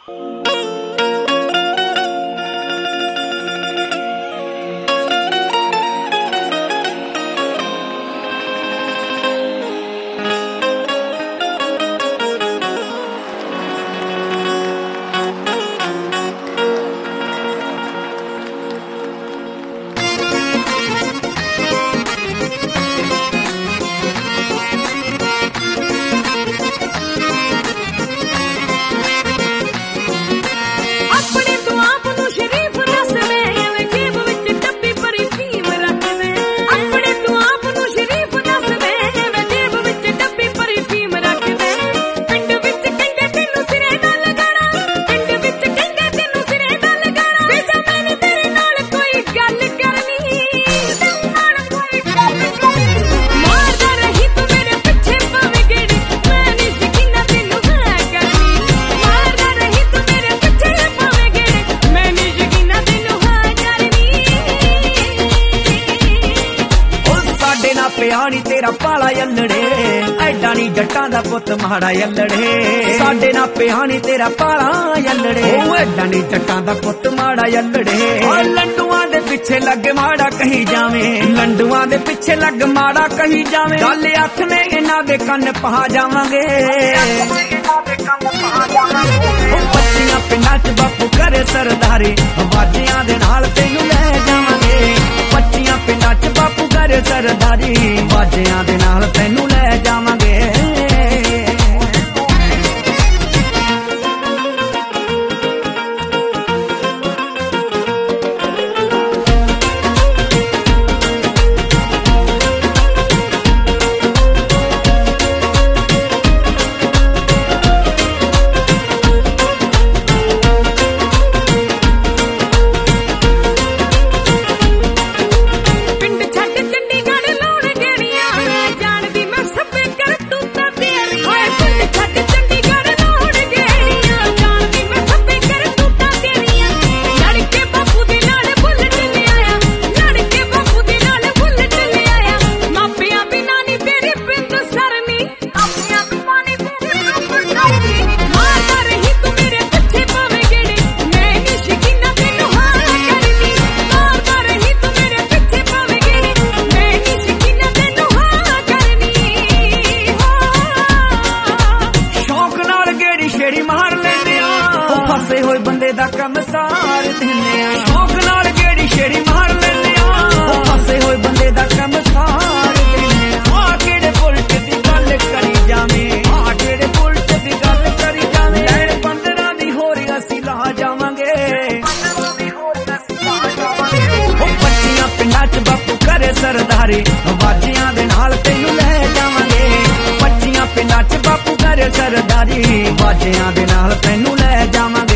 ਪਿਆਣੀ ਤੇਰਾ ਪਾਲਾ ਯੱਲੜੇ ਐਡਾ ਨੀ ਜੱਟਾਂ ਦਾ ਪੁੱਤ ਮਾੜਾ ਯੱਲੜੇ ਸਾਡੇ ਨਾਲ ਪਿਆਣੀ ਤੇਰਾ ਪਾਲਾ ਯੱਲੜੇ ਉਹ ਐਡਾ ਨੀ ਜੱਟਾਂ ਦਾ ਪੁੱਤ ਮਾੜਾ ਯੱਲੜੇ ਲੰਡੂਆਂ ਦੇ ਪਿੱਛੇ ਲੱਗ ਮਾੜਾ ਕਹੀ ਜਾਵੇਂ ਲੰਡੂਆਂ ਦੇ ਪਿੱਛੇ ਲੱਗ ਮਾੜਾ ਕਹੀ ਜਾਵੇਂ ਗੱਲ ਅੱਖ ਨੇ ਇਹਨਾਂ ਦੇ ਕੰਨ ਪਹਾ ਜਾਵਾਂਗੇ ਬੱਚੀਆਂ ਪਿੰਡਾਂ ਚ ਬਾਪੂ ਕਰੇ ਸਰਦਾਰੀ ਵਾਜਿਆਂ ਦੇ ਨਾਲ ਤੈਨੂੰ ਲੈ ਜਾਵਾਂਗੇ ਬੱਚੀਆਂ ਪਿੰਡਾਂ ਚ ਬਾਪੂ ਕਰੇ ਸਰਦਾਰੀ ਵਾਜਿਆਂ ਦੇ ਨਾਲ ਤੈਨੂੰ ਲੈ ਜਾਵਾਂਗੇ ਫਸੇ ਹੋਏ ਬੰਦੇ ਦਾ ਕੰਮ ਸਾਰ ਦਿੰਦੇ ਆ ਸ਼ੌਕ ਨਾਲ ਗੇੜੀ ਛੇੜੀ ਮਾਰ ਲੈਂਦੇ ਆ ਫਸੇ ਹੋਏ ਬੰਦੇ ਦਾ ਕੰਮ ਸਾਰ ਦਿੰਦੇ ਆ ਕਿਹੜੇ ਪੁਲਟ ਦੀ ਗੱਲ ਕਰੀ ਜਾਵੇਂ ਕਿਹੜੇ ਪੁਲਟ ਦੀ ਗੱਲ ਕਰੀ ਜਾਵੇਂ ਲੈਣ 15 ਦੀ ਹੋਰ ਅਸੀਂ ਲਾ ਜਾਵਾਂਗੇ ਉਹ ਬੱਚੀਆਂ ਪਿੰਡਾਂ ਚ ਬਾਪੂ ਕਰੇ ਸਰਦਾਰੀ ਵਾਜਿਆਂ ਦੇ ਨਾਲ ਤੈਨੂੰ ਲੈ ਜਾਵਾਂਗੇ ਬੱਚੀਆਂ ਪਿੰਡਾਂ ਚ ਬਾਪੂ ਕਰੇ ਸਰਦਾਰੀ ਵਾਜਿਆਂ ਦੇ ਨਾਲ ਤੈਨੂੰ ਲੈ ਜਾਵਾਂਗੇ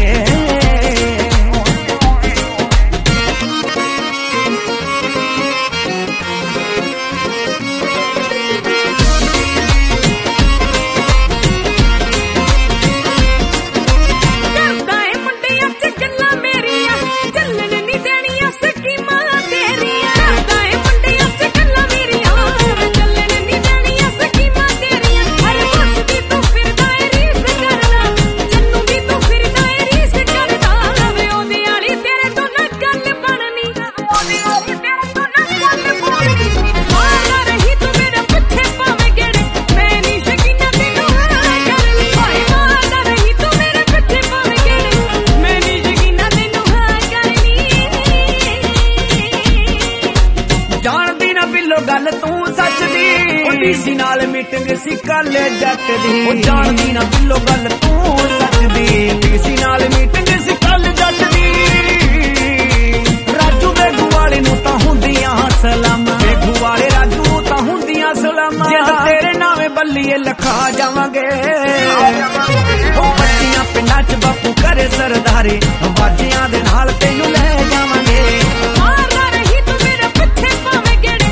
ਗੱਲ ਤੂੰ ਸੱਚ ਦੀ ਡੀਸੀ ਨਾਲ ਮੀਟਿੰਗ ਸੀ ਕੱਲ ਜੱਟ ਦੀ ਉਹ ਜਾਣਦੀ ਨਾ ਬਿੱਲੋ ਗੱਲ ਤੂੰ ਸੱਚ ਦੀ ਡੀਸੀ ਨਾਲ ਮੀਟਿੰਗ ਸੀ ਕੱਲ ਜੱਟ ਦੀ ਰਾਜੂ ਬੇਗੂ ਵਾਲੇ ਨੂੰ ਤਾਂ ਹੁੰਦੀਆਂ ਸਲਾਮਾਂ ਬੇਗੂ ਵਾਲੇ ਰਾਜੂ ਨੂੰ ਤਾਂ ਹੁੰਦੀਆਂ ਸਲਾਮਾਂ ਜੇ ਤੇਰੇ ਨਾਵੇਂ ਬੱਲੀਏ ਲਖਾ ਜਾਵਾਂਗੇ ਉਹ ਬੱਚੀਆਂ ਪਿੰਡਾਂ ਚ ਬਾਪੂ ਕਰੇ ਸਰਦਾਰੀ ਵਾਜਿਆਂ ਦੇ ਨਾਲ ਤੈਨੂੰ ਲੈ ਜਾਵਾਂਗੇ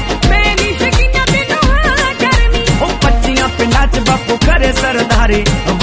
ਪਿੰਡਾਂ ਚ ਬਾਪੂ ਕਰੇ ਸਰਦਾਰੀ